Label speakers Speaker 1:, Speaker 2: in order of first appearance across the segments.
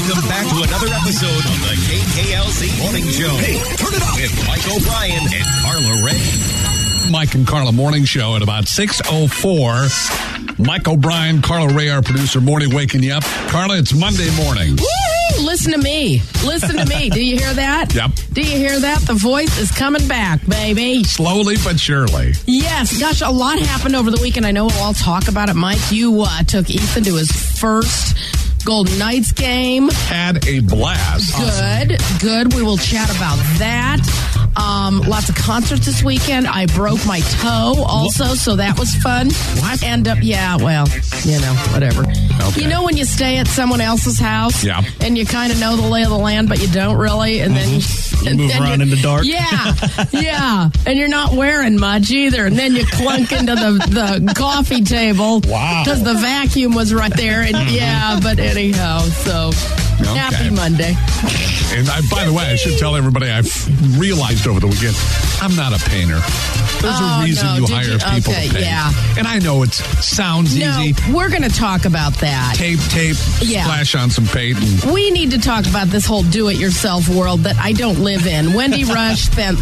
Speaker 1: Welcome back to another episode of the KKLZ Morning Show. Hey, turn it up with Mike O'Brien and Carla Ray.
Speaker 2: Mike and Carla Morning Show at about 6:04. Mike O'Brien, Carla Ray, our producer, morning waking you up. Carla, it's Monday morning.
Speaker 3: Woo! Listen to me. Listen to me. Do you hear that?
Speaker 2: Yep.
Speaker 3: Do you hear that? The voice is coming back, baby.
Speaker 2: Slowly but surely.
Speaker 3: Yes. Gosh, a lot happened over the weekend. I know we'll all talk about it. Mike, you took Ethan to his first Golden Knights game.
Speaker 2: Had a blast.
Speaker 3: Good. We will chat about that. Lots of concerts this weekend. I broke my toe also, so that was fun.
Speaker 2: What?
Speaker 3: And whatever.
Speaker 2: Okay.
Speaker 3: You know when you stay at someone else's house,
Speaker 2: Yeah.
Speaker 3: and you kind of know the lay of the land, but you don't really, and then
Speaker 4: you move around in the dark.
Speaker 3: Yeah, and you're not wearing much either, and then you clunk into the coffee table.
Speaker 2: Wow.
Speaker 3: Because the vacuum was right there, and but anyhow, so happy Monday.
Speaker 2: And by the way, I should tell everybody I've realized over the weekend, I'm not a painter. There's a reason you hire people to paint.
Speaker 3: Yeah.
Speaker 2: And I know it sounds easy.
Speaker 3: We're going to talk about that.
Speaker 2: Tape, splash on some paint.
Speaker 3: We need to talk about this whole do-it-yourself world that I don't live in. Wendy Rush spent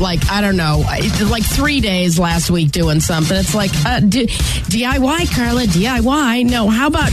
Speaker 3: 3 days last week doing something. It's like, DIY, Carla, DIY. No, how about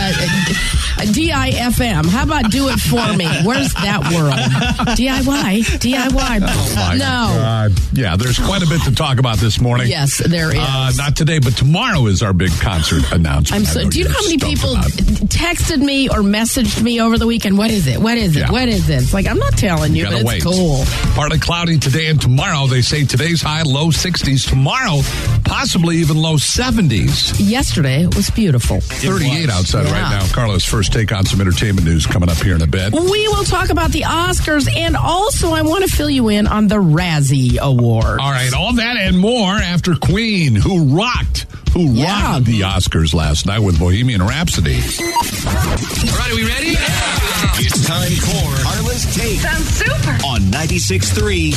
Speaker 3: DIFM? How about do it for me? Where's that world? DIY.
Speaker 2: Oh my
Speaker 3: no.
Speaker 2: God. Yeah, there's quite a bit to talk about this morning.
Speaker 3: Yes, there is.
Speaker 2: Not today, but tomorrow is our big concert announcement.
Speaker 3: Do you know how many people texted me or messaged me over the weekend? What is it?
Speaker 2: Yeah.
Speaker 3: What is it? It's like, I'm not telling you, but it's cool.
Speaker 2: Partly cloudy today and tomorrow. They say today's high, low 60s. Tomorrow, possibly even low 70s.
Speaker 3: Yesterday, it was beautiful.
Speaker 2: 38 outside right now. Carla's first take on some entertainment news coming up here in a bit.
Speaker 3: We will talk about the Oscars, and also I want to fill you in on the Razzie Awards.
Speaker 2: All right, all that and more after Queen, who rocked the Oscars last night with Bohemian Rhapsody.
Speaker 1: All right, are we ready? Yeah. It's time for Carla's Take.
Speaker 5: Sounds super.
Speaker 1: On 96.3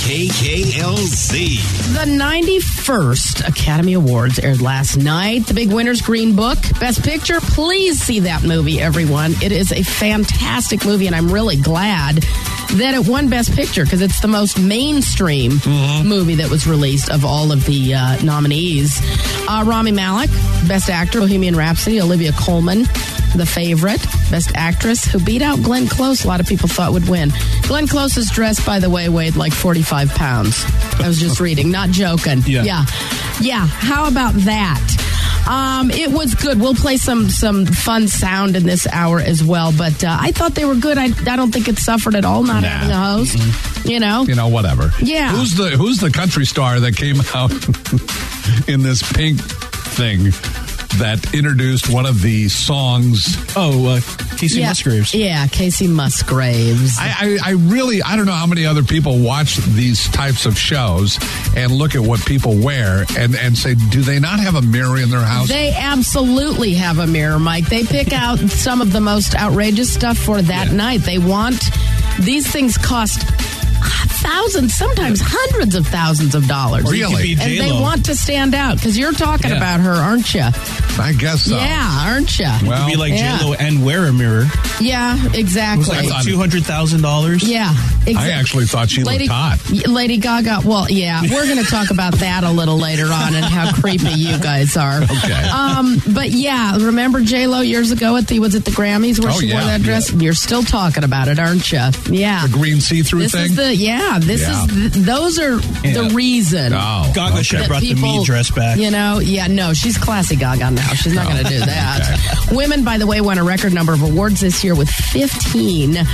Speaker 1: KKLZ.
Speaker 3: The 91st Academy Awards aired last night. The big winners, Green Book, Best Picture. Please see that movie, everyone. It is a fantastic movie, and I'm really glad that it won Best Picture because it's the most mainstream movie that was released of all of the nominees. Rami Malek, Best Actor, Bohemian Rhapsody. Olivia Colman, The Favorite, Best Actress, who beat out Glenn Close. A lot of people thought would win. Glenn Close's dress, by the way, weighed like 45 pounds. I was just reading, not joking. Yeah. How about that? It was good. We'll play some fun sound in this hour as well, but I thought they were good. I don't think it suffered at all not having a host.
Speaker 2: Whatever.
Speaker 3: Yeah.
Speaker 2: Who's the country star that came out in this pink thing that introduced one of the songs?
Speaker 4: Casey Musgraves.
Speaker 3: Yeah, Casey Musgraves.
Speaker 2: I don't know how many other people watch these types of shows and look at what people wear and say, do they not have a mirror in their house?
Speaker 3: They absolutely have a mirror, Mike. They pick out some of the most outrageous stuff for that night. These things cost thousands, sometimes hundreds of thousands of dollars.
Speaker 2: Really?
Speaker 3: And they want to stand out because you're talking about her, aren't you?
Speaker 2: I guess so.
Speaker 3: Yeah, aren't you?
Speaker 4: Well, be like J-Lo and wear a mirror.
Speaker 3: Yeah, exactly.
Speaker 4: It was like $200,000.
Speaker 3: Yeah, exactly.
Speaker 2: I actually thought she looked hot.
Speaker 3: Lady Gaga. Well, yeah, we're going to talk about that a little later on and how creepy you guys are.
Speaker 2: Okay.
Speaker 3: But yeah, remember J-Lo years ago at the Grammys where she wore that dress? Yeah. You're still talking about it, aren't you? Yeah.
Speaker 2: The green see-through thing?
Speaker 3: Those are the reason.
Speaker 2: Oh,
Speaker 4: Gaga should have brought the me dress back.
Speaker 3: No, she's classy Gaga now. She's not going to do that. Okay. Women, by the way, won a record number of awards this year with 15. The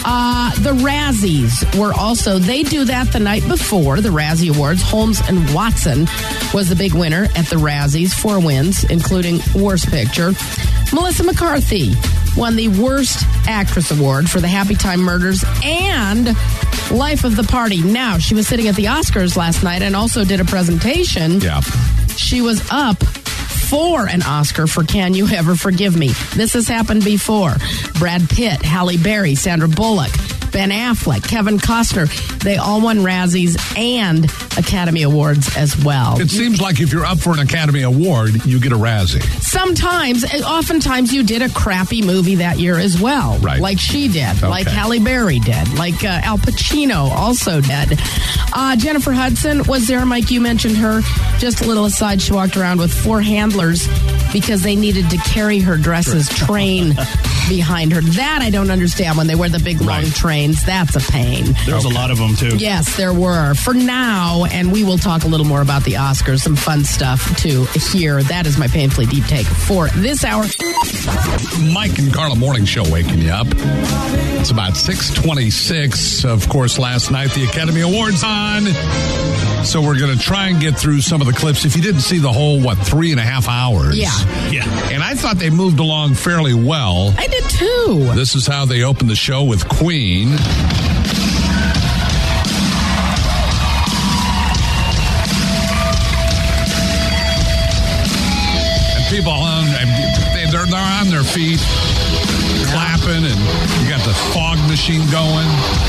Speaker 3: Razzies were also, they do that the night before the Razzie Awards. Holmes and Watson was the big winner at the Razzies, 4 wins, including Worst Picture. Melissa McCarthy won the Worst Actress Award for The Happy Time Murders and Life of the Party. Now, she was sitting at the Oscars last night and also did a presentation.
Speaker 2: Yeah.
Speaker 3: She was up for an Oscar for Can You Ever Forgive Me? This has happened before. Brad Pitt, Halle Berry, Sandra Bullock, Ben Affleck, Kevin Costner, they all won Razzies and Academy Awards as well.
Speaker 2: It seems like if you're up for an Academy Award, you get a Razzie.
Speaker 3: oftentimes you did a crappy movie that year as well.
Speaker 2: Right.
Speaker 3: Like she did.
Speaker 2: Okay.
Speaker 3: Like Halle Berry did. Like Al Pacino also did. Jennifer Hudson was there, Mike. You mentioned her. Just a little aside, she walked around with 4 handlers because they needed to carry her dresses train behind her. That I don't understand when they wear the big long trains. That's a pain.
Speaker 4: There was a lot of them, too.
Speaker 3: Yes, there were. For now, and we will talk a little more about the Oscars, some fun stuff to hear. That is my painfully deep take for this hour.
Speaker 2: Mike and Carla Morning Show waking you up. It's about 6:26. Of course, last night the Academy Awards on. So we're going to try and get through some of the clips. If you didn't see the whole, 3.5 hours?
Speaker 3: Yeah.
Speaker 2: And I thought they moved along fairly well.
Speaker 3: I did too.
Speaker 2: This is how they opened the show with Queen. People they're on their feet, clapping, and you got the fog machine going.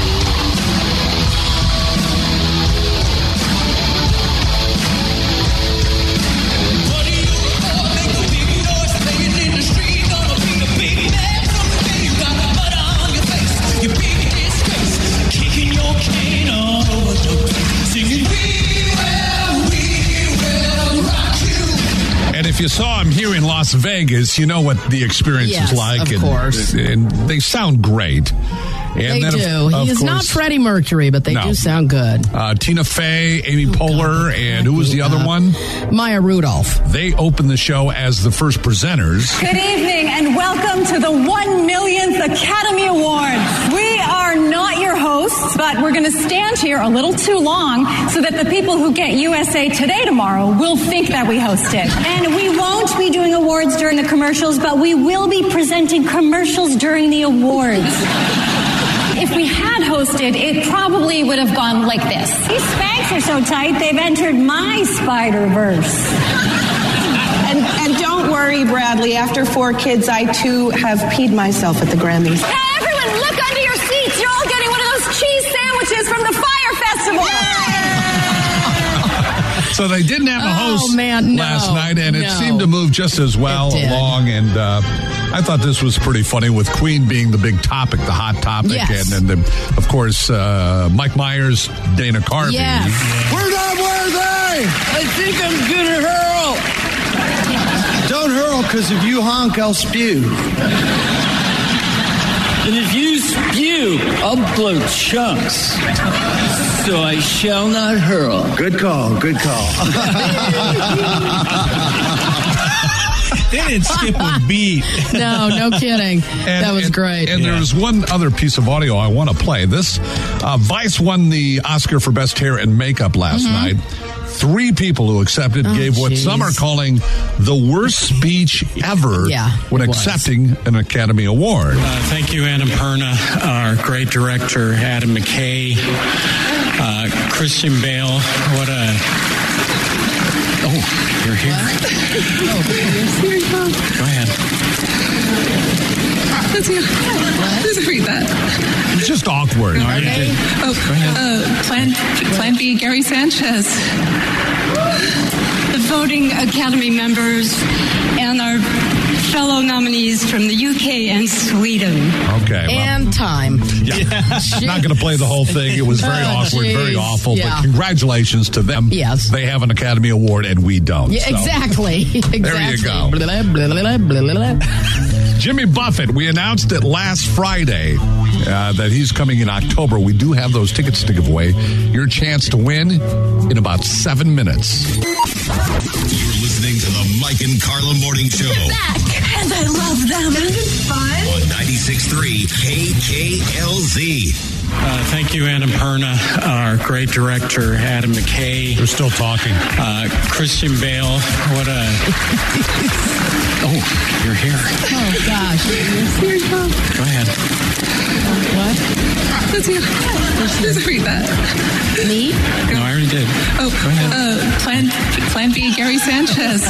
Speaker 2: And if you saw him here in Las Vegas, you know what the experience is like.
Speaker 3: Of course.
Speaker 2: And they sound great. And
Speaker 3: they do. He's not Freddie Mercury, but they do sound good.
Speaker 2: Tina Fey, Amy Poehler, and who was the other one?
Speaker 3: Maya Rudolph.
Speaker 2: They opened the show as the first presenters.
Speaker 5: Good evening and welcome to the 1 millionth Academy Awards. We are not your hosts, but we're going to stand here a little too long so that the people who get USA Today tomorrow will think that we hosted. And we won't be doing awards during the commercials, but we will be presenting commercials during the awards. If we had hosted, it probably would have gone like this. These Spanx are so tight, they've entered my Spider-Verse.
Speaker 6: And don't worry, Bradley. After 4 kids, I too have peed myself at the Grammys.
Speaker 5: Now, everyone, look under your seats. You're all getting one of those cheese sandwiches from the Fire Festival.
Speaker 2: So they didn't have a host last night, and it seemed to move just as well along. And I thought this was pretty funny with Queen being the big topic, the hot topic.
Speaker 3: Yes.
Speaker 2: And then, of course, Mike Myers, Dana Carvey.
Speaker 3: Yes.
Speaker 7: We're not worthy! I think I'm gonna hurl! Don't hurl, because if you honk, I'll spew. And if you spew, I'll blow chunks. So I shall not hurl. Good call, good call.
Speaker 4: They didn't skip a beat.
Speaker 3: No kidding. That was great.
Speaker 2: And there was one other piece of audio I want to play. This, Vice won the Oscar for Best Hair and Makeup last night. 3 people who accepted gave what some are calling the worst speech ever when accepting an Academy Award.
Speaker 8: Thank you, Annapurna, our great director, Adam McKay, Christian Bale. What a... Oh, you're here. Go ahead.
Speaker 9: Let's read that.
Speaker 2: It's just awkward.
Speaker 8: No, you did.
Speaker 9: Oh,
Speaker 8: go ahead.
Speaker 9: Plan B, Gary Sanchez. The voting Academy members and our fellow nominees from the UK and Sweden.
Speaker 2: Okay.
Speaker 3: And time.
Speaker 2: Yeah. Not going to play the whole thing. It was very awkward, very awful.
Speaker 3: Yeah.
Speaker 2: But congratulations to them.
Speaker 3: Yes.
Speaker 2: They have an Academy Award and we don't.
Speaker 3: Yeah,
Speaker 2: so.
Speaker 3: Exactly.
Speaker 2: There you go.
Speaker 3: Blah, blah, blah, blah, blah.
Speaker 2: Jimmy Buffett, we announced it last Friday that he's coming in October. We do have those tickets to give away. Your chance to win in about 7 minutes.
Speaker 1: You're listening to the Mike and Carla Morning Show.
Speaker 5: Back, and I love them. Isn't it fun?
Speaker 1: On 96.3 KKLZ.
Speaker 8: Thank you, Annapurna, our great director, Adam McKay.
Speaker 2: We're still talking.
Speaker 8: Christian Bale. What a... Oh, you're here.
Speaker 3: Oh, gosh.
Speaker 8: Go ahead.
Speaker 3: What?
Speaker 9: Let's read that.
Speaker 3: Me?
Speaker 8: No, I already did.
Speaker 9: Oh,
Speaker 8: go ahead.
Speaker 9: Plan B, Gary Sanchez.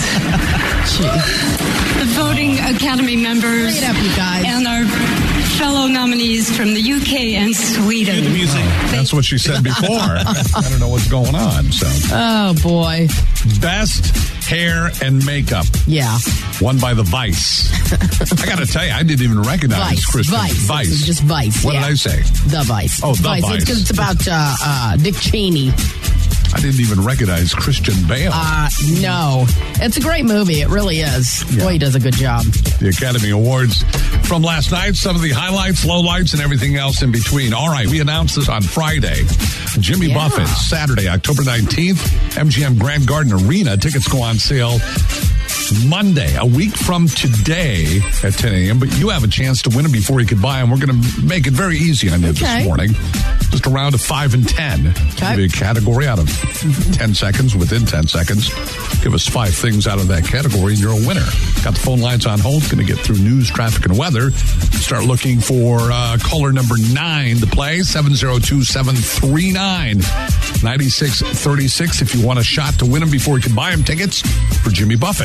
Speaker 9: The voting Academy members
Speaker 3: Hurry it up, you guys.
Speaker 9: and our fellow nominees from the UK and Sweden.
Speaker 4: Good music.
Speaker 2: That's what she said before. I don't know what's going on. So,
Speaker 3: Oh, boy.
Speaker 2: Best hair and makeup.
Speaker 3: Yeah.
Speaker 2: Won by the Vice. I got to tell you, I didn't even recognize Christian.
Speaker 3: Vice. It's just Vice.
Speaker 2: What did I say?
Speaker 3: The Vice.
Speaker 2: Oh, The Vice.
Speaker 3: It's about Dick Cheney.
Speaker 2: I didn't even recognize Christian Bale.
Speaker 3: No. It's a great movie. It really is.
Speaker 2: Yeah.
Speaker 3: Boy, he does a good job.
Speaker 2: The Academy Awards from last night, some of the highlights, lowlights, and everything else in between. All right, we announced this on Friday. Jimmy Buffett, Saturday, October 19th, MGM Grand Garden Arena. Tickets go on sale Monday, a week from today at 10 a.m., but you have a chance to win them before you can buy them. We're going to make it very easy on you this morning. Just a round of 5 and 10. Give you a category out of 10 seconds, within 10 seconds. Give us 5 things out of that category, and you're a winner. Got the phone lines on hold. Going to get through news, traffic, and weather. Start looking for caller number 9 to play, 702-739-9636. If you want a shot to win them before you can buy them, tickets for Jimmy Buffett.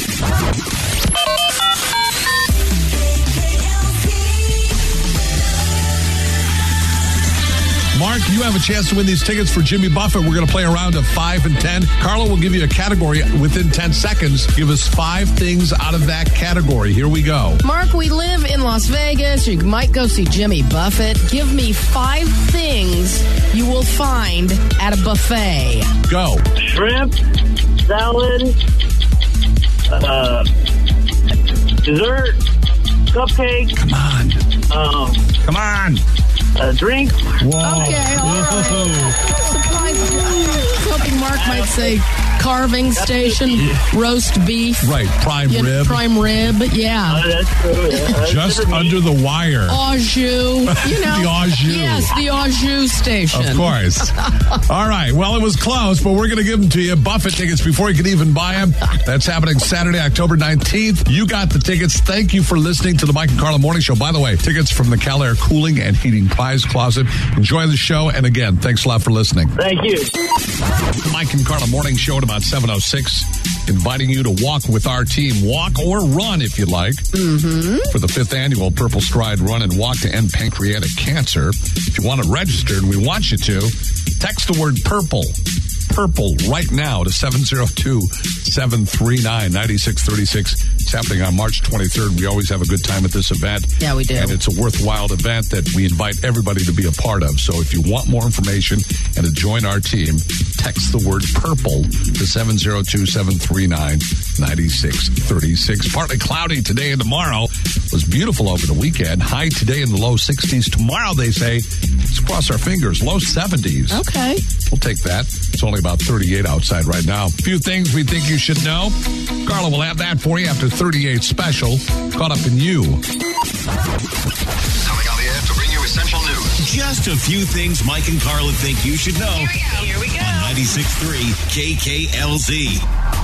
Speaker 2: Mark, you have a chance to win these tickets for Jimmy Buffett. We're going to play a round of 5 and 10. Carla will give you a category within 10 seconds. Give us 5 things out of that category. Here we go.
Speaker 3: Mark, we live in Las Vegas. You might go see Jimmy Buffett. Give me 5 things you will find at a buffet.
Speaker 2: Go.
Speaker 10: Shrimp, salad, dessert, cupcake.
Speaker 2: Come on. Come on.
Speaker 10: A drink.
Speaker 2: Whoa.
Speaker 3: Okay, all right. Surprise. I was hoping Mark might say carving station, roast beef.
Speaker 2: Right, prime rib.
Speaker 3: Prime rib, yeah.
Speaker 10: That's true. Yeah.
Speaker 2: Just under the wire.
Speaker 3: Au jus. You know.
Speaker 2: The au jus.
Speaker 3: Yes, the au jus station.
Speaker 2: Of course. All right. Well, it was close, but we're going to give them to you. Buffett tickets before you can even buy them. That's happening Saturday, October 19th. You got the tickets. Thank you for listening to the Mike and Carla Morning Show. By the way, tickets from the Cal Air Cooling and Heating Prize Closet. Enjoy the show. And again, thanks a lot for listening.
Speaker 10: Thank you.
Speaker 2: Mike and Carla Morning Show at about 7:06. Inviting you to walk with our team. Walk or run if you like. For the 5th annual Purple Stride Run and Walk to End Pancreatic Cancer. If you want to register, and we want you to, text the word purple right now to 702-739-9636. It's happening on March 23rd. We always have a good time at this event.
Speaker 3: Yeah, we do.
Speaker 2: And it's a worthwhile event that we invite everybody to be a part of. So if you want more information and to join our team, text the word purple to 702-739-9636. Partly cloudy today and tomorrow. It was beautiful over the weekend. High today in the low 60s. Tomorrow, they say, let's cross our fingers, low 70s.
Speaker 3: Okay.
Speaker 2: We'll take that. It's only about 38 outside right now. A few things we think you should know. Carla will have that for you after 38 special. Caught Up in You.
Speaker 1: Coming on the air to bring you essential news. Just a few things Mike and Carla think you should know. Here we go. On 96.3 KKLZ.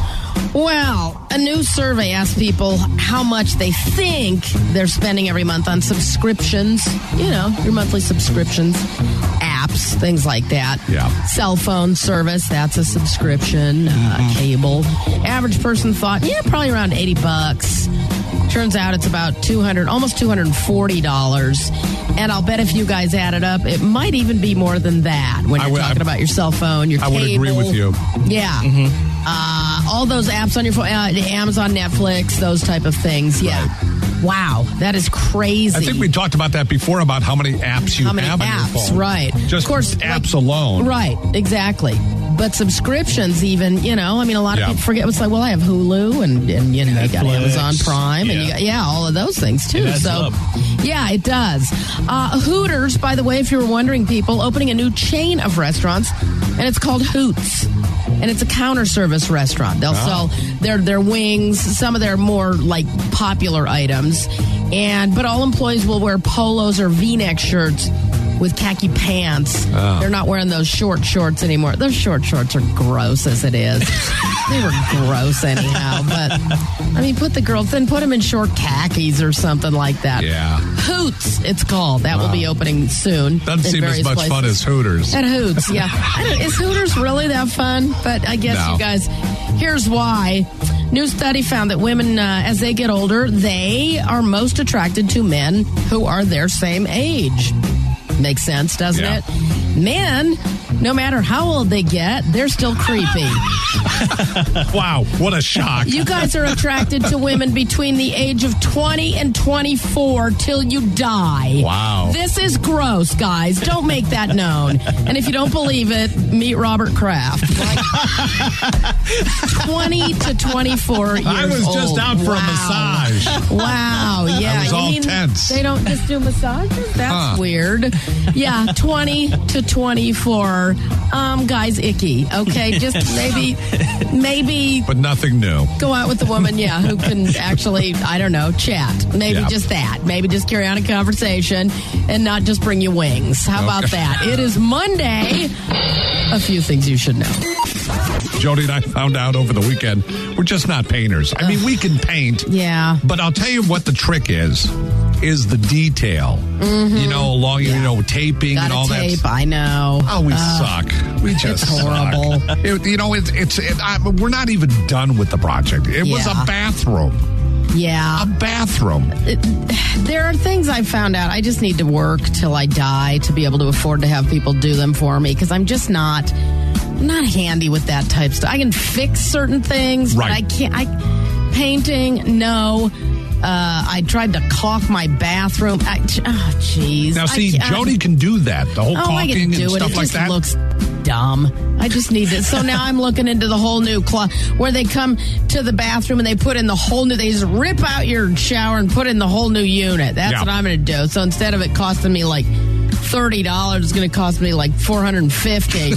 Speaker 3: Well, a new survey asked people how much they think they're spending every month on subscriptions. You know, your monthly subscriptions, apps, things like that.
Speaker 2: Yeah.
Speaker 3: Cell phone service, that's a subscription. Cable. Average person thought, probably around $80. Turns out it's about almost $240. And I'll bet if you guys add it up, it might even be more than that when you're talking about your cell phone, your cable.
Speaker 2: I would agree with you.
Speaker 3: Yeah. All those apps on your phone, Amazon, Netflix, those type of things. Yeah. Right. Wow, that is crazy.
Speaker 2: I think we talked about that before, about how many apps you have on your phone.
Speaker 3: Right.
Speaker 2: Just of course, apps alone.
Speaker 3: Right, exactly. But subscriptions even, a lot of people forget. It's like, well, I have Hulu and you got Amazon Prime and you got, all of those things too. So, yeah, it does. Hooters, by the way, if you were wondering, people, opening a new chain of restaurants, and it's called Hoots. And it's a counter service restaurant. They'll sell their wings, some of their more popular items. But all employees will wear polos or V-neck shirts with khaki pants. They're not wearing those short shorts anymore. Those short shorts are gross as it is. They were gross anyhow. But, put them in short khakis or something like that.
Speaker 2: Yeah.
Speaker 3: Hoots, it's called. That will be opening soon.
Speaker 2: Doesn't seem as much fun as Hooters.
Speaker 3: At Hoots, yeah. Is Hooters really that fun? But I guess you guys, here's why. New study found that women, as they get older, they are most attracted to men who are their same age. Makes sense, doesn't it? Men, no matter how old they get, they're still creepy.
Speaker 2: Wow, what a shock.
Speaker 3: You guys are attracted to women between the age of 20 and 24 till you die.
Speaker 2: Wow.
Speaker 3: This is gross, guys. Don't make that known. And if you don't believe it, meet Robert Kraft. 20 to 24 years old.
Speaker 2: I was just out for a massage.
Speaker 3: Wow, yeah.
Speaker 2: I was all tense.
Speaker 3: They don't just do massages? That's weird. Yeah, 20 to 24. Guys, icky. Okay, just maybe.
Speaker 2: But nothing new.
Speaker 3: Go out with a woman, who can actually, I don't know, chat. Maybe just that. Maybe just carry on a conversation and not just bring you wings. How about that? It is Monday. A few things you should know.
Speaker 2: Jody and I found out over the weekend we're just not painters. I mean, we can paint.
Speaker 3: Yeah.
Speaker 2: But I'll tell you what the trick is the detail. Mm-hmm. Taping
Speaker 3: Gotta
Speaker 2: and all
Speaker 3: tape,
Speaker 2: that.
Speaker 3: I know.
Speaker 2: Oh, we suck. We just
Speaker 3: it's horrible.
Speaker 2: Suck. We're not even done with the project. It was a bathroom.
Speaker 3: Yeah.
Speaker 2: A bathroom.
Speaker 3: There are things I've found out. I just need to work till I die to be able to afford to have people do them for me because I'm just not handy with that type stuff. I can fix certain things, but I can't. Painting, no. I tried to caulk my bathroom. Jeez.
Speaker 2: Now, see, Jody can do that. The whole caulking and stuff like that.
Speaker 3: It just looks dumb. I just need it. So now I'm looking into the whole new where they come to the bathroom and they put in the whole new. They just rip out your shower and put in the whole new unit. That's what I'm going to do. So instead of it costing me like $30, it's going to cost me like $450.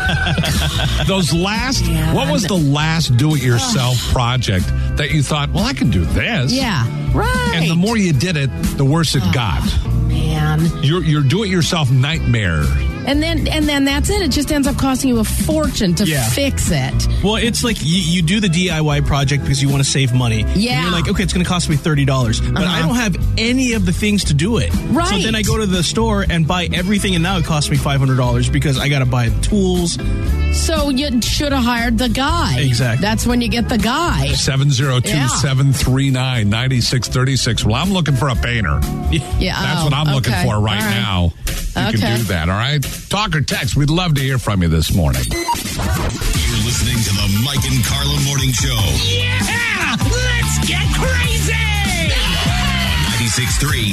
Speaker 2: What was the last do-it-yourself project that you thought, well, I can do this?
Speaker 3: Yeah, right.
Speaker 2: And the more you did it, the worse it got.
Speaker 3: Man.
Speaker 2: Your do-it-yourself nightmare.
Speaker 3: And then that's it. It just ends up costing you a fortune to fix it.
Speaker 4: Well, it's like you do the DIY project because you want to save money.
Speaker 3: Yeah.
Speaker 4: And you're like, okay, it's going to cost me $30. But I don't have any of the things to do it.
Speaker 3: Right.
Speaker 4: So then I go to the store and buy everything, and now it costs me $500 because I got to buy the tools.
Speaker 3: So you should have hired the guy.
Speaker 4: Exactly.
Speaker 3: That's when you get the guy.
Speaker 2: 702-739-9636. Well, I'm looking for a painter.
Speaker 3: Yeah.
Speaker 2: That's what I'm looking for right now. You can do that, all right? Talk or text. We'd love to hear from you this morning.
Speaker 1: You're listening to the Mike and Carla Morning Show.
Speaker 7: Yeah! Let's get crazy!
Speaker 1: 96.3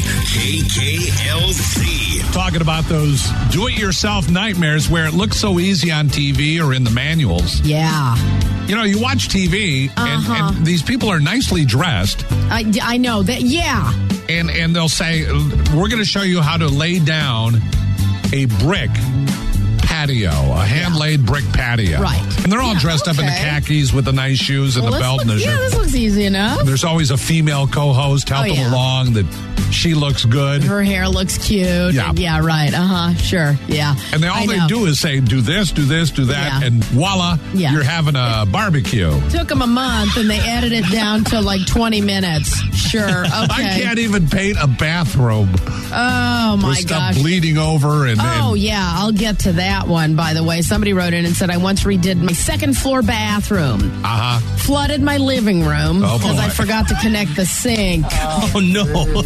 Speaker 1: KKLZ.
Speaker 2: Talking about those do-it-yourself nightmares where it looks so easy on TV or in the manuals.
Speaker 3: Yeah.
Speaker 2: You know, you watch TV and these people are nicely dressed.
Speaker 3: I know that. Yeah.
Speaker 2: And they'll say, we're going to show you how to lay down a brick patio, a hand-laid brick patio.
Speaker 3: Right.
Speaker 2: And they're all dressed up in the khakis with the nice shoes and the belt and the shirt.
Speaker 3: Yeah, this looks easy enough.
Speaker 2: There's always a female co-host helping along that she looks good.
Speaker 3: Her hair looks cute.
Speaker 2: Yeah.
Speaker 3: Yeah, right. Sure. Yeah.
Speaker 2: And all they do is say, do this, do this, do that, and voila, you're having a barbecue.
Speaker 3: Took them a month, and they edited it down to like 20 minutes. Sure. Okay.
Speaker 2: I can't even paint a bathroom.
Speaker 3: Oh, my
Speaker 2: with
Speaker 3: gosh.
Speaker 2: Stuff bleeding over.
Speaker 3: Yeah. I'll get to that one, by the way. Somebody wrote in and said, I once redid my second floor bathroom. Flooded my living room because I forgot to connect the sink.
Speaker 4: Oh, no.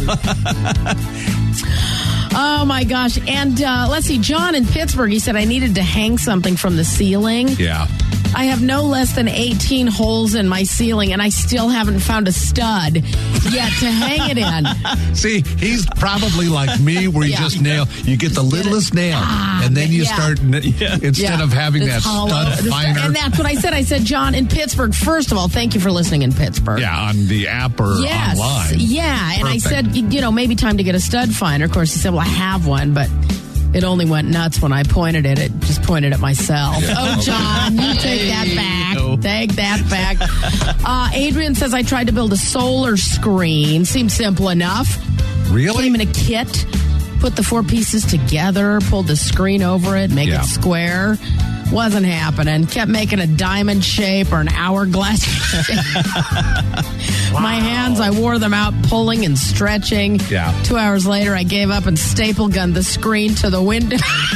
Speaker 3: Oh, my gosh. And let's see, John in Pittsburgh, he said I needed to hang something from the ceiling.
Speaker 2: Yeah.
Speaker 3: I have no less than 18 holes in my ceiling, and I still haven't found a stud yet to hang it in.
Speaker 2: See, he's probably like me, where you just you get the littlest nail, and then you start, instead of having that stud finder.
Speaker 3: And that's what I said. I said, John, in Pittsburgh, first of all, thank you for listening in Pittsburgh.
Speaker 2: Yeah, on the app or online.
Speaker 3: Yeah, and I said, maybe time to get a stud finder. Of course, he said, well, I have one, but it only went nuts when I pointed it. It just pointed at myself. Yeah. Oh, John, you take that back. Take that back. Adrian says, I tried to build a solar screen. Seemed simple enough.
Speaker 2: Really?
Speaker 3: Came in a kit. Put the 4 pieces together. Pulled the screen over it. Make it square. Wasn't happening. Kept making a diamond shape or an hourglass shape. My hands, I wore them out pulling and stretching.
Speaker 2: Yeah.
Speaker 3: 2 hours later, I gave up and staple gunned the screen to the window.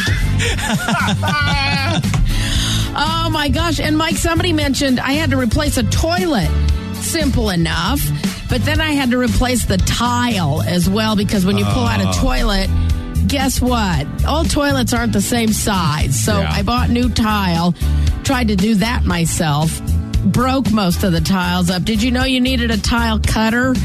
Speaker 3: Oh, my gosh. And, Mike, somebody mentioned I had to replace a toilet. Simple enough. But then I had to replace the tile as well because when you pull out a toilet, guess what? All toilets aren't the same size. So
Speaker 2: Yeah.
Speaker 3: I bought new tile, tried to do that myself, broke most of the tiles up. Did you know you needed a tile cutter?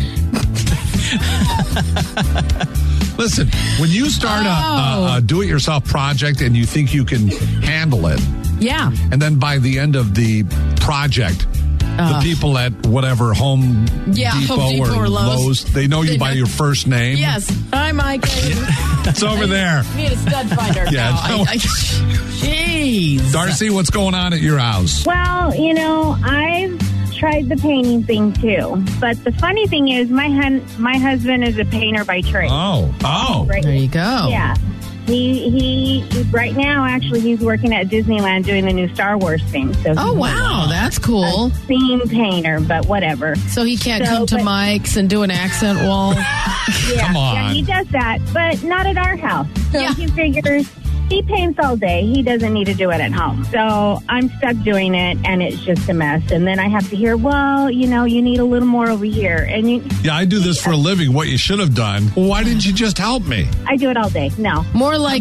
Speaker 2: Listen, when you start a do-it-yourself project and you think you can handle it,
Speaker 3: Yeah.
Speaker 2: and then by the end of the project, the people at whatever Home Depot or Lowe's, they know you by your first name.
Speaker 3: Yes. Hi, Mike.
Speaker 2: It's over there.
Speaker 3: Need a stud finder.
Speaker 2: Yeah,
Speaker 3: now. Jeez.
Speaker 2: Darcy, what's going on at your house?
Speaker 11: Well, I've tried the painting thing too. But the funny thing is, my husband is a painter by trade.
Speaker 2: Oh.
Speaker 11: Right.
Speaker 3: There you go.
Speaker 11: Yeah. He right now, actually, he's working at Disneyland doing the new Star Wars thing. So
Speaker 3: wow. That's cool.
Speaker 11: A theme painter, but whatever.
Speaker 3: So he can't come to Mike's and do an accent wall?
Speaker 11: Yeah,
Speaker 2: Come on.
Speaker 11: Yeah, he does that, but not at our house. So he figures he paints all day. He doesn't need to do it at home. So I'm stuck doing it, and it's just a mess. And then I have to hear, well, you need a little more over here. And
Speaker 2: Yeah, I do this for a living. What you should have done. Well, why didn't you just help me?
Speaker 11: I do it all day. No.
Speaker 3: More like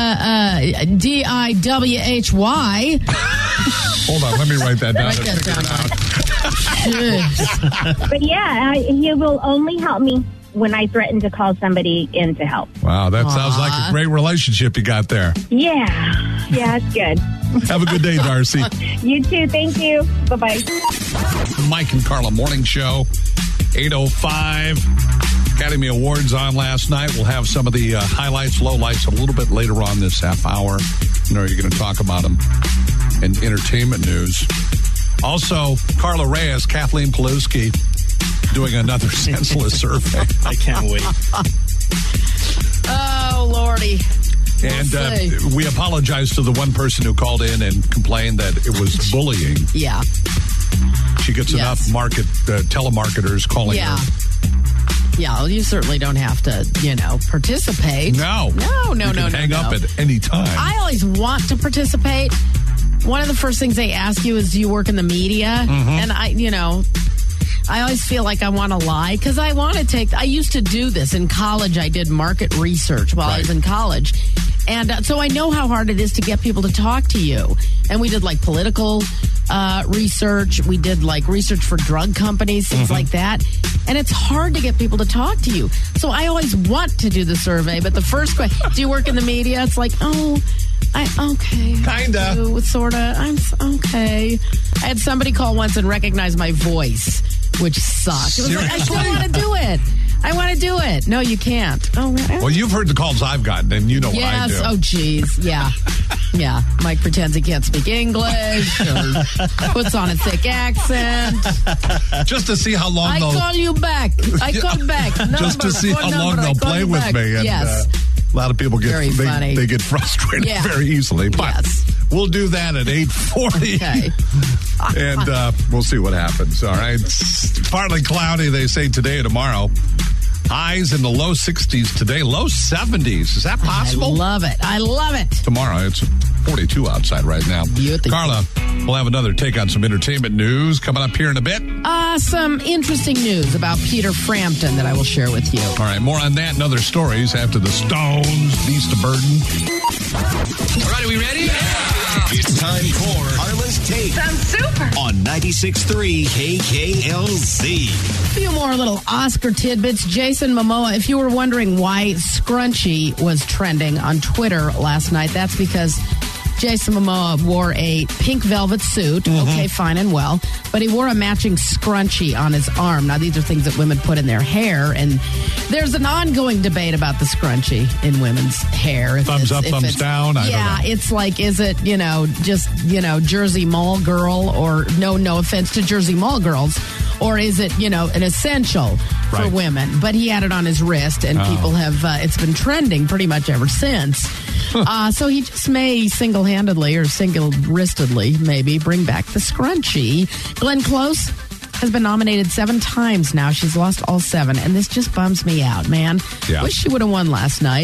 Speaker 3: DIWHY.
Speaker 2: Hold on, let me write that down.
Speaker 3: Write that down.
Speaker 11: But yeah, he will only help me when I threaten to call somebody in to help.
Speaker 2: Wow, that sounds like a great relationship you got there.
Speaker 11: Yeah, it's good.
Speaker 2: Have a good day, Darcy.
Speaker 11: You too. Thank you. Bye-bye.
Speaker 2: Mike and Carla Morning Show, 8:05. Academy Awards on last night. We'll have some of the highlights, lowlights a little bit later on this half hour. You're going to talk about them in entertainment news. Also, Carla Reyes, Kathleen Peluski, doing another senseless survey.
Speaker 4: I can't wait.
Speaker 3: Oh, Lordy.
Speaker 2: And we apologize to the one person who called in and complained that it was bullying.
Speaker 3: Yeah.
Speaker 2: She gets enough telemarketers calling her.
Speaker 3: Yeah, well, you certainly don't have to, participate.
Speaker 2: No.
Speaker 3: No.
Speaker 2: Hang up at any time.
Speaker 3: I always want to participate. One of the first things they ask you is, do you work in the media? And I always feel like I want to lie because I used to do this in college. I did market research while I was in college. And so I know how hard it is to get people to talk to you. And we did political research. We did research for drug companies, things like that. And it's hard to get people to talk to you. So I always want to do the survey. But the first question, do you work in the media? It's okay.
Speaker 2: Kinda.
Speaker 3: Sorta. I'm okay. I had somebody call once and recognize my voice, which sucked. It was I still want to do it. I want to do it. No, you can't. Oh,
Speaker 2: well, you've heard the calls I've gotten, and you know what I do.
Speaker 3: Yes. Oh, geez. Yeah. Yeah. Mike pretends he can't speak English or puts on a thick accent.
Speaker 2: Just to see how long
Speaker 3: I call you back. I call back.
Speaker 2: Just to see how long they'll play with me. And,
Speaker 3: yes.
Speaker 2: A lot of people get they get frustrated very easily. But we'll do that at 8:40.
Speaker 3: Okay.
Speaker 2: And we'll see what happens. All right. It's partly cloudy, they say, today and tomorrow. Highs in the low 60s today, low 70s. Is that possible?
Speaker 3: I love it.
Speaker 2: Tomorrow, it's 42 outside right now. Carla, we'll have another take on some entertainment news coming up here in a bit.
Speaker 3: Some interesting news about Peter Frampton that I will share with you.
Speaker 2: All right, more on that and other stories after the Stones, Beast of Burden.
Speaker 1: All right, are we ready? It's time for Carla's Take.
Speaker 5: Sounds super.
Speaker 1: On 96.3 KKLZ.
Speaker 3: A few more little Oscar tidbits. Jason Momoa, if you were wondering why Scrunchy was trending on Twitter last night, that's because Jason Momoa wore a pink velvet suit. Okay, fine and well. But he wore a matching scrunchie on his arm. Now, these are things that women put in their hair. And there's an ongoing debate about the scrunchie in women's hair.
Speaker 2: Thumbs up, thumbs down? I don't know.
Speaker 3: It's is it, just, Jersey Mall girl or no offense to Jersey Mall girls. Or is it, an essential for women? But he had it on his wrist, and people have, it's been trending pretty much ever since. So he just may single-handedly or single-wristedly maybe bring back the scrunchie. Glenn Close has been nominated 7 times now. She's lost all 7, and this just bums me out, man.
Speaker 2: Yeah.
Speaker 3: Wish she would have won last night.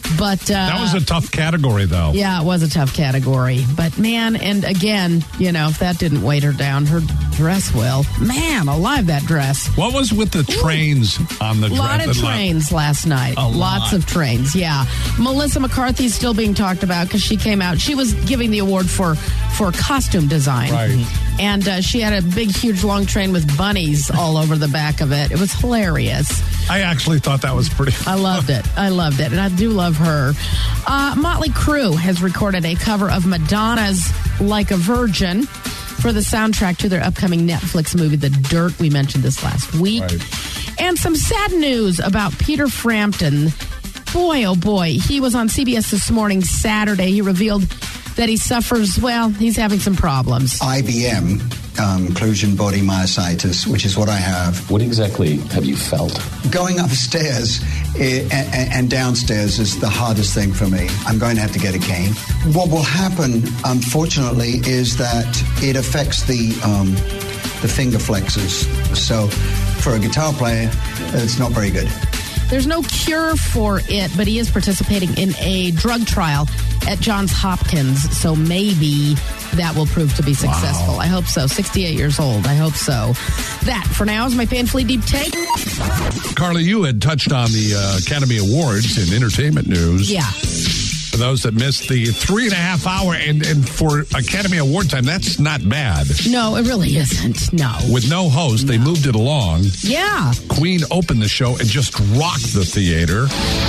Speaker 3: But
Speaker 2: that was a tough category, though.
Speaker 3: Yeah, it was a tough category. But man, and again, if that didn't weight her down, her dress will. Man, alive, that dress.
Speaker 2: What was with the trains on the dress?
Speaker 3: A lot of trains last night. Lots of trains, yeah. Melissa McCarthy's still being talked about because she came out. She was giving the award for costume design.
Speaker 2: Right.
Speaker 3: And she had a big, huge, long train with bunnies all over the back of it. It was hilarious.
Speaker 2: I actually thought that was pretty
Speaker 3: I loved it. And I do love her. Motley Crue has recorded a cover of Madonna's Like a Virgin for the soundtrack to their upcoming Netflix movie, The Dirt. We mentioned this last week.
Speaker 2: Right.
Speaker 3: And some sad news about Peter Frampton. Boy, oh boy. He was on CBS This Morning Saturday. He revealed that he suffers, he's having some problems.
Speaker 12: IBM, inclusion body myositis, which is what I have.
Speaker 13: What exactly have you felt?
Speaker 12: Going upstairs and downstairs is the hardest thing for me. I'm going to have to get a cane. What will happen, unfortunately, is that it affects the finger flexors. So for a guitar player, it's not very good.
Speaker 3: There's no cure for it, but he is participating in a drug trial at Johns Hopkins, so maybe that will prove to be successful.
Speaker 2: Wow.
Speaker 3: I hope so. 68 years old. I hope so. That, for now, is my painfully deep take.
Speaker 2: Carly, you had touched on the Academy Awards in entertainment news.
Speaker 3: Yeah.
Speaker 2: For those that missed the 3.5 hour, and for Academy Award time, that's not bad.
Speaker 3: No, it really isn't. No.
Speaker 2: With no host, they moved it along.
Speaker 3: Yeah.
Speaker 2: Queen opened the show and just rocked the theater.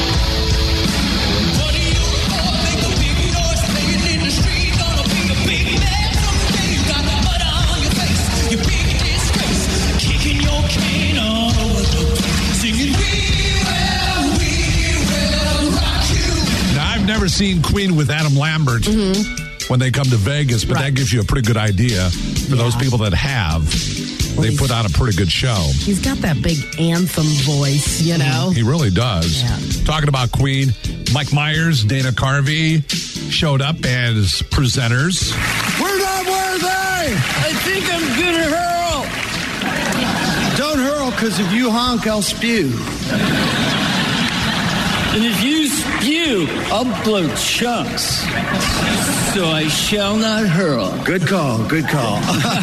Speaker 2: Never seen Queen with Adam Lambert when they come to Vegas, but that gives you a pretty good idea for those people that have. They put on a pretty good show.
Speaker 3: He's got that big anthem voice,
Speaker 2: He really does.
Speaker 3: Yeah.
Speaker 2: Talking about Queen, Mike Myers, Dana Carvey showed up as presenters.
Speaker 14: We're not worthy!
Speaker 7: I think I'm gonna hurl.
Speaker 14: Don't hurl, because if you honk, I'll spew.
Speaker 7: And if you spew, I'll blow chunks. So I shall not hurl.
Speaker 14: Good call, good call.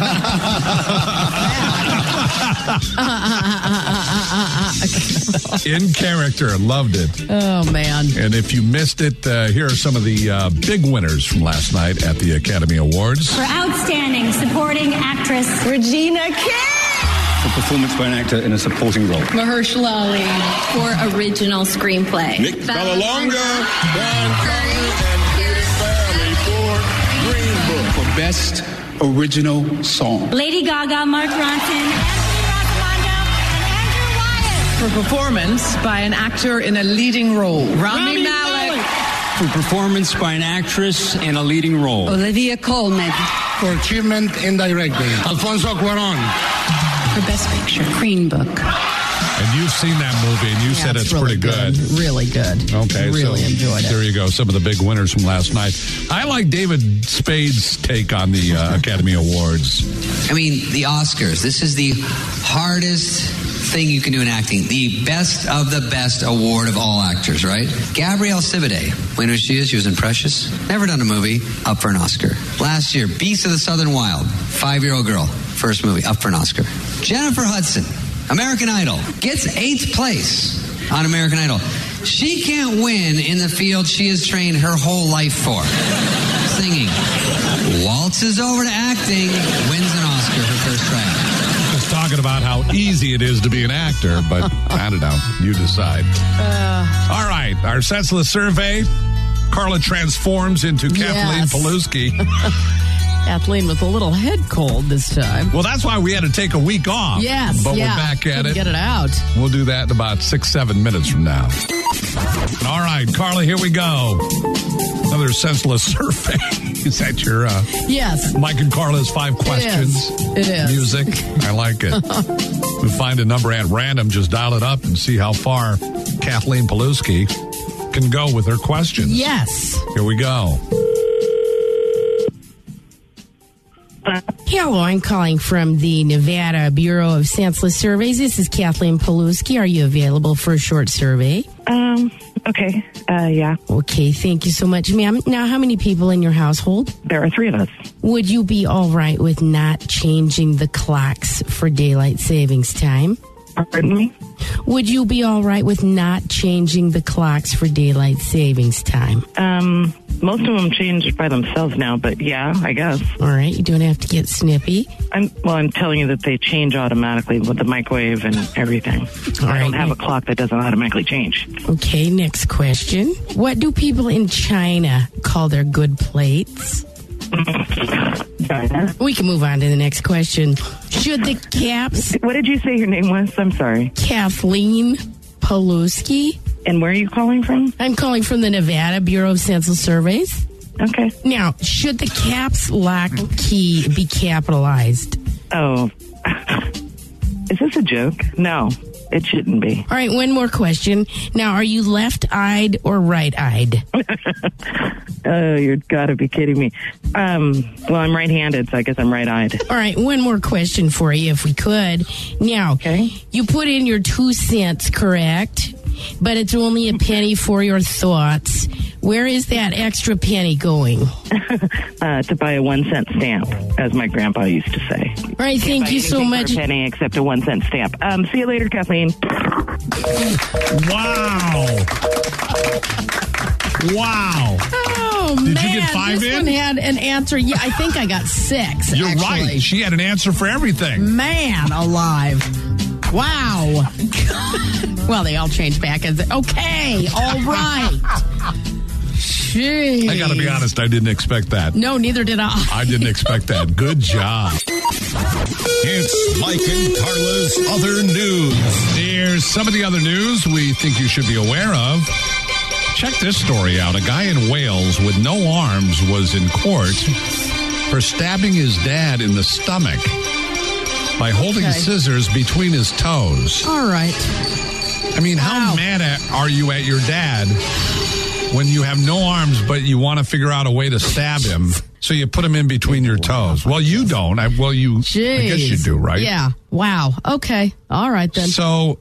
Speaker 2: In character, loved it.
Speaker 3: Oh, man.
Speaker 2: And if you missed it, here are some of the big winners from last night at the Academy Awards.
Speaker 15: For Outstanding Supporting Actress, Regina King.
Speaker 16: For performance by an actor in a supporting role.
Speaker 15: Mahershala Ali. For Original Screenplay.
Speaker 17: Nick Vallelonga, Brian Cox, and Peter Farrelly for Green Book.
Speaker 16: For Best Original Song.
Speaker 15: Lady Gaga, Mark Ronson, Anthony Rosalondo, and Andrew Wyatt.
Speaker 18: For performance by an actor in a leading role. Rami Malek.
Speaker 19: For performance by an actress in a leading role.
Speaker 18: Olivia Colman.
Speaker 14: For achievement in directing. Alfonso Cuarón.
Speaker 15: For Best Picture, Green Book.
Speaker 2: And you've seen that movie, and you said it's
Speaker 3: really
Speaker 2: pretty good.
Speaker 3: Really good.
Speaker 2: Okay,
Speaker 3: really
Speaker 2: so
Speaker 3: enjoyed it.
Speaker 2: There you go, some of the big winners from last night. I like David Spade's take on the Academy Awards.
Speaker 20: I mean, the Oscars. This is the hardest thing you can do in acting. The best of the best award of all actors, right? Gabrielle Sidibe. We know who she is. She was in Precious. Never done a movie. Up for an Oscar. Last year, Beast of the Southern Wild. 5-year-old girl. First movie. Up for an Oscar. Jennifer Hudson. American Idol. Gets 8th place on American Idol. She can't win in the field she has trained her whole life for. Singing. Waltzes over to acting. Wins an Oscar her first tryout.
Speaker 2: Just talking about how easy it is to be an actor, but I don't know. You decide. All right. Our senseless survey. Carla transforms into Kathleen Paluski.
Speaker 3: Kathleen with a little head cold this time.
Speaker 2: Well, that's why we had to take a week off.
Speaker 3: Yes,
Speaker 2: but we're back at it.
Speaker 3: Get it out.
Speaker 2: We'll do that in about 6-7 minutes from now. All right, Carla, here we go. Another senseless survey. Is that your
Speaker 3: yes.
Speaker 2: Mike and Carla's 5 questions?
Speaker 3: It is.
Speaker 2: Music. I like it. We find a number at random, just dial it up and see how far Kathleen Paluski can go with her questions.
Speaker 3: Yes.
Speaker 2: Here we go.
Speaker 3: Hello, I'm calling from the Nevada Bureau of Senseless Surveys. This is Kathleen Paluski. Are you available for a short survey?
Speaker 21: Okay. Yeah.
Speaker 3: Okay, thank you so much, ma'am. Now, how many people in your household?
Speaker 21: There are 3 of us.
Speaker 3: Would you be all right with not changing the clocks for daylight savings time?
Speaker 21: Pardon me?
Speaker 3: Would you be all right with not changing the clocks for daylight savings time?
Speaker 21: Most of them change by themselves now, but yeah, I guess.
Speaker 3: All right, you don't have to get snippy.
Speaker 21: I'm telling you that they change automatically with the microwave and everything. I don't have a clock that doesn't automatically change.
Speaker 3: Okay, next question. What do people in China call their good plates?
Speaker 21: China.
Speaker 3: We can move on to the next question. Should the caps...
Speaker 21: What did you say your name was? I'm sorry.
Speaker 3: Kathleen Paluski.
Speaker 21: And where are you calling from?
Speaker 3: I'm calling from the Nevada Bureau of Census Surveys.
Speaker 21: Okay.
Speaker 3: Now, should the caps lock key be capitalized?
Speaker 21: Oh. Is this a joke? No, it shouldn't be.
Speaker 3: All right, one more question. Now, are you left-eyed or right-eyed?
Speaker 21: Oh, you've got to be kidding me. Well, I'm right-handed, so I guess I'm right-eyed.
Speaker 3: All right, one more question for you, if we could. Now, you put in your 2 cents, correct? But it's only a penny for your thoughts. Where is that extra penny going?
Speaker 21: To buy a 1 cent stamp, as my grandpa used to say.
Speaker 3: All right, thank you so much.
Speaker 21: For a penny except a 1 cent stamp. See you later, Kathleen.
Speaker 2: Wow. Wow.
Speaker 3: Oh,
Speaker 2: Did
Speaker 3: man.
Speaker 2: you get 5
Speaker 3: this
Speaker 2: in?
Speaker 3: One had an answer. Yeah, I think I got 6.
Speaker 2: You're
Speaker 3: actually.
Speaker 2: right. She had an answer for everything.
Speaker 3: Man alive. Wow. Well, they all changed back. Okay, all right. Jeez.
Speaker 2: I got to be honest, I didn't expect that.
Speaker 3: No, neither did I.
Speaker 2: I didn't expect that. Good job.
Speaker 1: It's Mike and Carla's Other News.
Speaker 2: Here's some of the other news we think you should be aware of. Check this story out. A guy in Wales with no arms was in court for stabbing his dad in the stomach by holding scissors between his toes.
Speaker 3: All right.
Speaker 2: I mean, how mad are you at your dad when you have no arms, but you want to figure out a way to stab him, so you put him in between your toes? Well, you don't. I guess you do, right?
Speaker 3: Yeah. Wow. Okay. All right, then.
Speaker 2: So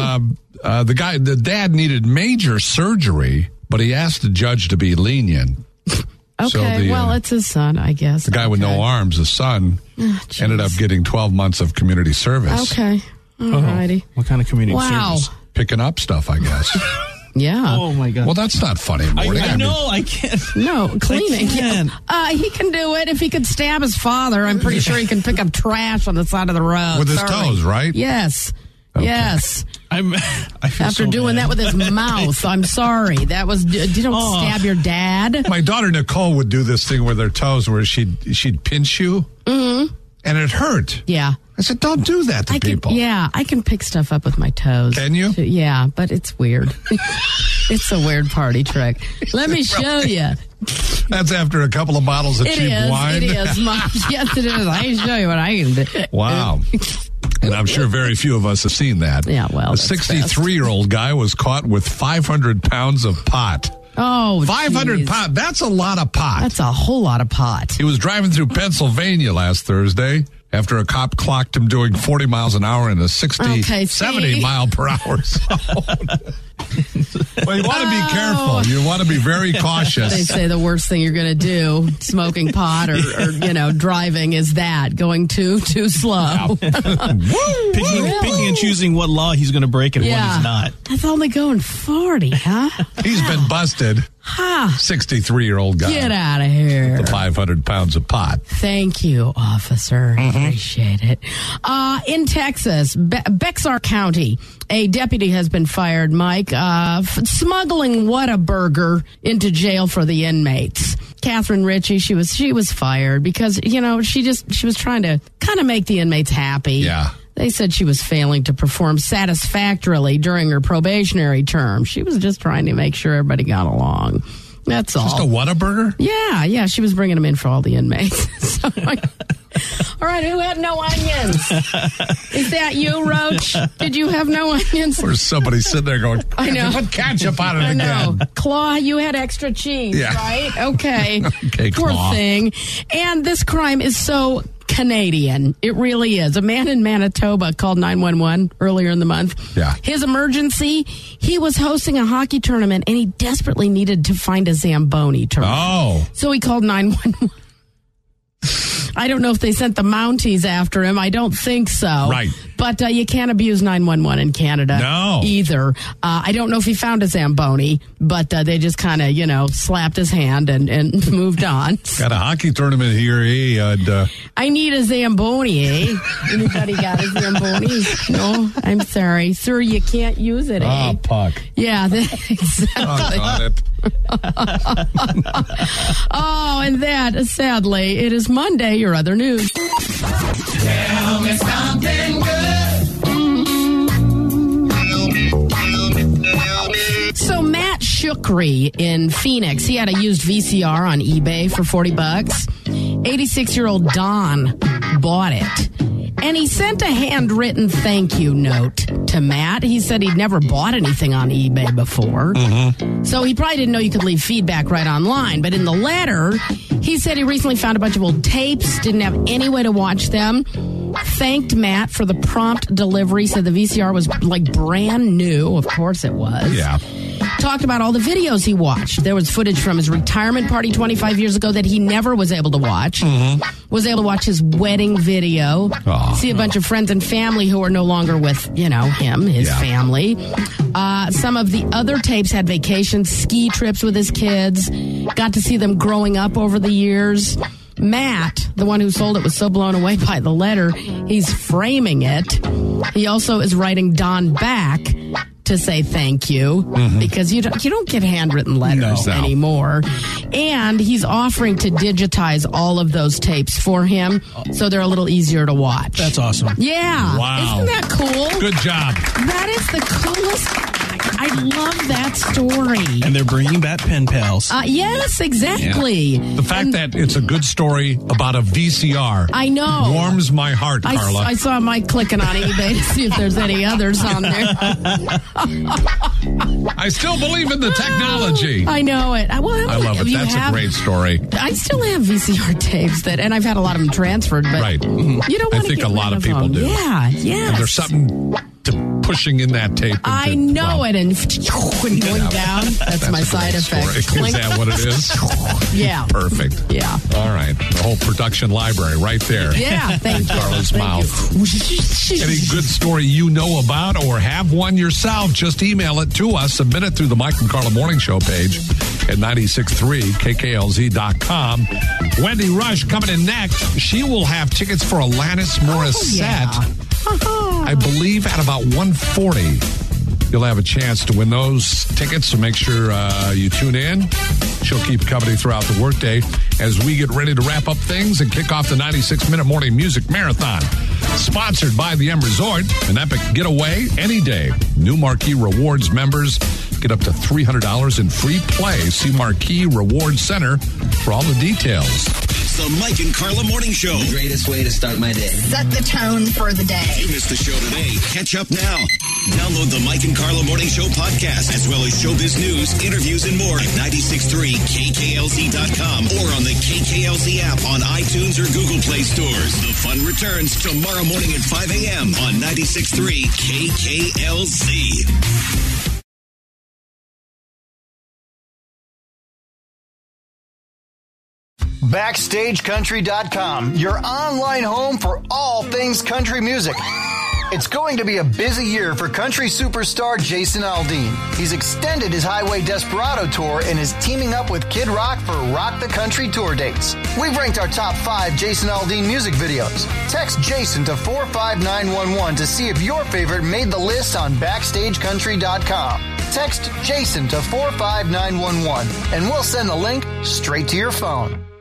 Speaker 2: the dad needed major surgery, but he asked the judge to be lenient.
Speaker 3: Okay,
Speaker 2: so
Speaker 3: it's his son, I guess.
Speaker 2: The guy with no arms, his son, ended up getting 12 months of community service.
Speaker 3: Okay. All righty.
Speaker 4: What kind of community service?
Speaker 2: Picking up stuff, I guess.
Speaker 3: Yeah.
Speaker 4: Oh, my God.
Speaker 2: Well, that's not funny, Morty.
Speaker 4: I know, I can't.
Speaker 3: No, cleaning.
Speaker 4: I can't.
Speaker 3: He can do it. If he could stab his father, I'm pretty sure he can pick up trash on the side of the road.
Speaker 2: With his toes, right?
Speaker 3: Yes.
Speaker 2: Okay.
Speaker 3: Yes.
Speaker 4: I feel
Speaker 3: After
Speaker 4: so
Speaker 3: doing
Speaker 4: bad.
Speaker 3: that with his mouth, I'm sorry. That was, you don't stab your dad.
Speaker 2: My daughter Nicole would do this thing with her toes where she'd pinch you, and it hurt.
Speaker 3: Yeah.
Speaker 2: I said, don't do that to people.
Speaker 3: I can pick stuff up with my toes.
Speaker 2: Can you?
Speaker 3: Yeah, but it's weird. It's a weird party trick. Let me show you.
Speaker 2: That's after a couple of bottles of cheap wine.
Speaker 3: It is. Yes, it is. I can show you what I can do.
Speaker 2: Wow. And I'm sure very few of us have seen that.
Speaker 3: Yeah, well,
Speaker 2: a 63-year-old guy was caught with 500 pounds of pot.
Speaker 3: Oh,
Speaker 2: 500 pounds. That's a lot of pot.
Speaker 3: That's a whole lot of pot.
Speaker 2: He was driving through Pennsylvania last Thursday after a cop clocked him doing 40 miles an hour in a 70 mile per hour zone. Well, you want to be careful. You want to be very cautious.
Speaker 3: They say the worst thing you're going to do, smoking pot or driving, is that, going too slow.
Speaker 4: Picking and choosing what law he's going to break and what he's not.
Speaker 3: That's only going 40, huh?
Speaker 2: He's been busted. 63-year-old guy.
Speaker 3: Get out of here.
Speaker 2: The 500 pounds of pot.
Speaker 3: Thank you, officer. Appreciate it. In Texas, Bexar County, a deputy has been fired, Mike, smuggling Whataburger into jail for the inmates. Catherine Ritchie, she was fired because, she was trying to kind of make the inmates happy.
Speaker 2: Yeah.
Speaker 3: They said she was failing to perform satisfactorily during her probationary term. She was just trying to make sure everybody got along. That's all.
Speaker 2: Just a Whataburger?
Speaker 3: Yeah. She was bringing them in for all the inmates. All right, who had no onions? Is that you, Roach? Did you have no onions?
Speaker 2: Or somebody sitting there going,
Speaker 3: I know.
Speaker 2: Put ketchup on it
Speaker 3: I know.
Speaker 2: again.
Speaker 3: Claw, you had extra cheese, right? Okay.
Speaker 2: Okay,
Speaker 3: Poor
Speaker 2: Claw.
Speaker 3: thing. And this crime is so Canadian. It really is. A man in Manitoba called 911 earlier in the month.
Speaker 2: Yeah.
Speaker 3: His emergency, he was hosting a hockey tournament and he desperately needed to find a Zamboni tournament.
Speaker 2: Oh.
Speaker 3: So he called 911. I don't know if they sent the Mounties after him. I don't think so.
Speaker 2: Right.
Speaker 3: But you can't abuse 911 in Canada either. I don't know if he found a Zamboni, but they just kind of, slapped his hand and moved on.
Speaker 2: Got a hockey tournament here.
Speaker 3: I need a Zamboni, eh? Anybody got a Zamboni? No? I'm sorry. Sir, you can't use it, eh?
Speaker 2: Oh, puck.
Speaker 3: Yeah, exactly.
Speaker 2: Oh, got it.
Speaker 3: Oh, and that, sadly, it is Monday, your other news.
Speaker 17: Tell me something good.
Speaker 3: So Matt Shukri in Phoenix, he had a used VCR on eBay for $40. 86-year-old Don bought it. And he sent a handwritten thank you note to Matt. He said he'd never bought anything on eBay before. Mm-hmm. So he probably didn't know you could leave feedback right online. But in the letter, he said he recently found a bunch of old tapes, didn't have any way to watch them. Thanked Matt for the prompt delivery, said the VCR was like brand new. Of course it was.
Speaker 2: Yeah.
Speaker 3: Talked about all the videos he watched. There was footage from his retirement party 25 years ago that he never was able to watch. Mm-hmm. Was able to watch his wedding video. See a bunch of friends and family who are no longer with, him, his family. Some of the other tapes had vacations, ski trips with his kids. Got to see them growing up over the years. Matt, the one who sold it, was so blown away by the letter, he's framing it. He also is writing Don back to say thank you, because you don't get handwritten letters anymore. And he's offering to digitize all of those tapes for him so they're a little easier to watch.
Speaker 4: That's awesome.
Speaker 3: Yeah.
Speaker 2: Wow.
Speaker 3: Isn't that cool?
Speaker 2: Good job.
Speaker 3: That is the coolest. I love that story.
Speaker 4: And they're bringing back pen pals.
Speaker 3: Yes, exactly.
Speaker 2: Yeah. The fact that it's a good story about a VCR.
Speaker 3: I know.
Speaker 2: Warms my heart, Carla.
Speaker 3: I saw Mike clicking on eBay to see if there's any others on there.
Speaker 2: I still believe in the technology.
Speaker 3: I know it.
Speaker 2: I love it. That's a great story.
Speaker 3: I still have VCR tapes and I've had a lot of them transferred, but
Speaker 2: right.
Speaker 3: You don't want to get
Speaker 2: a lot
Speaker 3: rid
Speaker 2: of people
Speaker 3: them.
Speaker 2: do.
Speaker 3: Yeah, yeah.
Speaker 2: And there's something to pushing in that tape.
Speaker 3: I know it, and going down. That's my side effect.
Speaker 2: Is that what it is?
Speaker 3: Yeah.
Speaker 2: Perfect.
Speaker 3: Yeah.
Speaker 2: All right. The whole production library right there.
Speaker 3: Yeah, thank you.
Speaker 2: Carla's mouth. Any good story you know about or have one yourself, just email it to us. Submit it through the Mike and Carla Morning Show page at 963kklz.com. Wendy Rush coming in next. She will have tickets for Alanis Morissette. I believe at about 1:40, you'll have a chance to win those tickets, so make sure you tune in. She'll keep company throughout the workday as we get ready to wrap up things and kick off the 96-minute morning music marathon. Sponsored by the M Resort, an epic getaway any day. New Marquee Rewards members get up to $300 in free play. See Marquee Rewards Center for all the details.
Speaker 1: It's the Mike and Carla Morning Show.
Speaker 20: The greatest way to start my day.
Speaker 15: Set the tone for the day.
Speaker 1: If you missed the show today, catch up now. Download the Mike and Carla Morning Show podcast, as well as showbiz news, interviews, and more at 963kklz.com or on the KKLZ app on iTunes or Google Play stores. The fun returns tomorrow morning at 5 a.m. on 963 KKLZ.
Speaker 6: BackstageCountry.com, your online home for all things country music. It's going to be a busy year for country superstar Jason Aldean. He's extended his Highway Desperado tour and is teaming up with Kid Rock for Rock the Country tour dates. We've ranked our top 5 Jason Aldean music videos. Text Jason to 45911 to see if your favorite made the list on BackstageCountry.com. Text Jason to 45911 and we'll send the link straight to your phone.